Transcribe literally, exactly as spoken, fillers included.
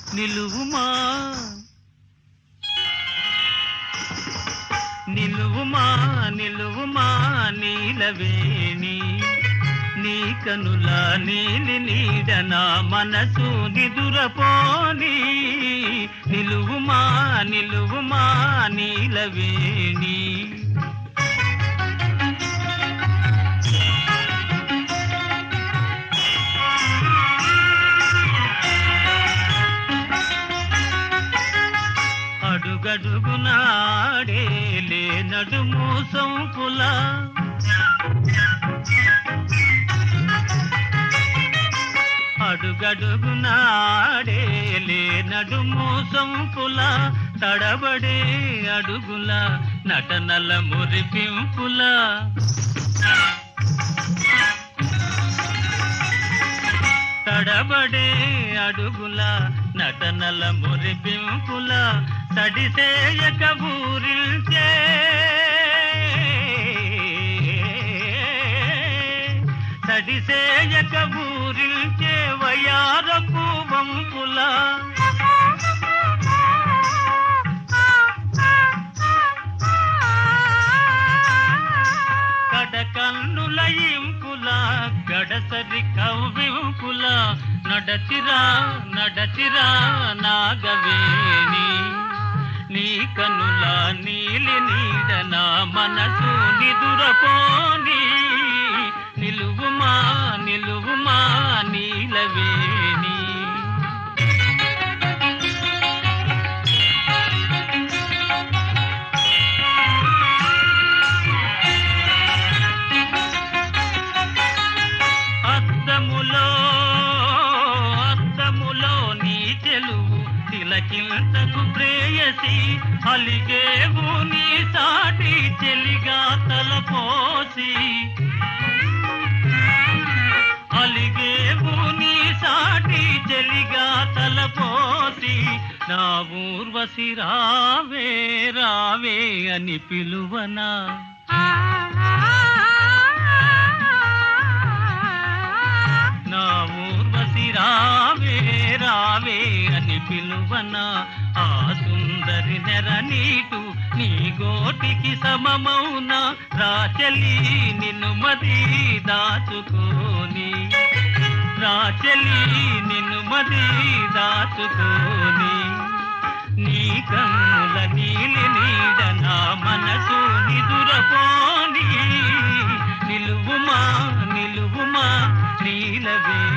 నిలువుమా నిలువుమా నిలువుమా నీలవేణి నీ కనుల నీలి నీడ నా మనసు నిదురపోని నిలువుమా నిలువుమా నీలవేణి అడుగడుగునాడేలే నడుము సొంపుల అడుగడుగునాడేలే నడుము సొంపుల తడబడే అడుగుల నటనల మురిపింపుల తడబడే అడుగుల నటనల మురిపింపుల తడిసేయక ఊరిల్చే తడిసేయక ఊరిల్చే వయారపు వంపుల కడకన్నుల ఇంపుల గడసరి కవ్వింపుల నడచిరా నడచిరా నాగవేణి నీ కనుల నీలి నీడ నా మనసు నిదురపోని నిలువుమా నిలువుమా నీలవేణి అద్దములో అద్దములో నీ చెలువు తిలకింతకు ప్రేయసి అలిగేవు నీ సాటి చెలిగా తలపోసి అలిగేవు నీ సాటి చెలిగా తలపోసి నా ఊర్వశి రావే రావే అని పిలువనా నా ఊర్వశి రావే రావే అని పిలువనా ఆ సుందరి నెర నీటు నీ గోటికి సమమౌన రాచలి నిన్ను మది దాచుకోని రాచలి నిన్ను మది దాచుకోని నీ కన్నుల నీలి నీడ నా మనసు నిదురపోని నిలువుమా నిలువుమా నీలవే